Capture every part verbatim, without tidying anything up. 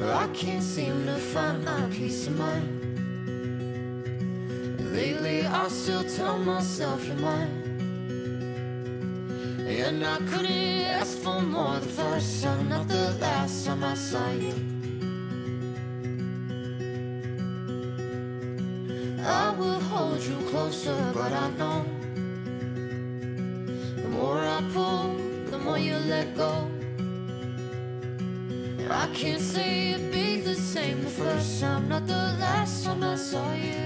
I can't seem to find my peace of mind. Lately I still tell myself you're mine, and I couldn't ask for more the first time, not the last time I saw you. I would hold you closer, but I know the more I pull, the more you let go. I can't say it'd be the same the first time, not the last time I saw you.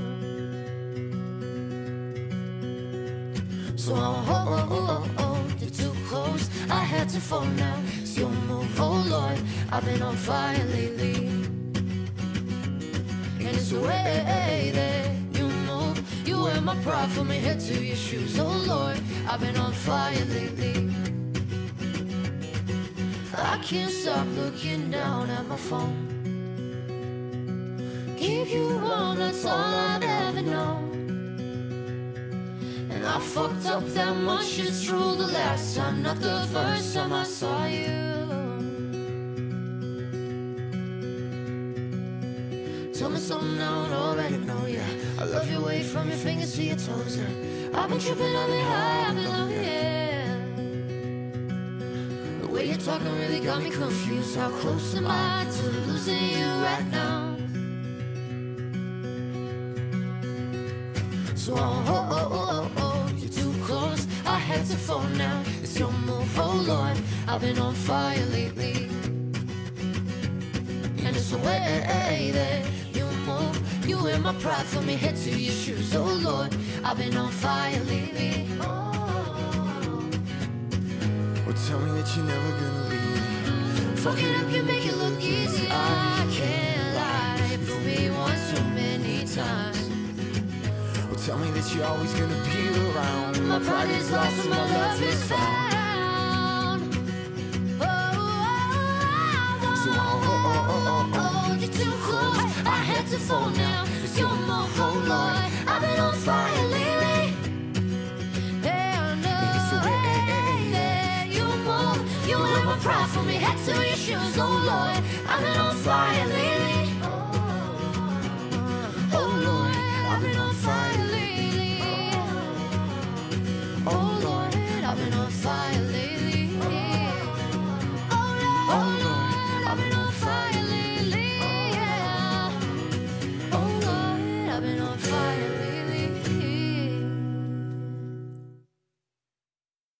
So oh, oh, oh, oh, oh, you're too close, I had to fall now. It's your move, oh Lord, I've been on fire lately. And it's the way that you move, you wear my pride from my head to your shoes, oh Lord, I've been on fire lately. I can't stop looking down at my phone. Keep you warm, that's all I've ever known. And I fucked up that much, it's true, the last time, not the first time I saw you. Tell me something I don't already know, yeah. I love your way from your fingers to your toes, yeah. I've been tripping, I've been high, I've been low, yeah. The way you're talking really got me confused. How close am I to losing you right now? So oh, oh, oh, oh, oh, you're too close, I had to fall now. It's your move, oh Lord, I've been on fire lately. And it's the way that you move, you wear my pride from your head to your shoes, oh Lord, I've been on fire lately. Oh. Well, tell me that you're never gonna leave me. Fuck it up, you make it look easy, I can't lie. Prove me once too many times. Tell me that you're always gonna be around. My pride is lost and my love is found. Oh, oh, oh, so oh, oh, oh, oh, oh, oh, you're too close, I had to fall now. It's your move, oh Lord, I've been on fire lately. And the way that you move, you wear my pride from your head to your shoes, oh Lord, I've been on fire lately.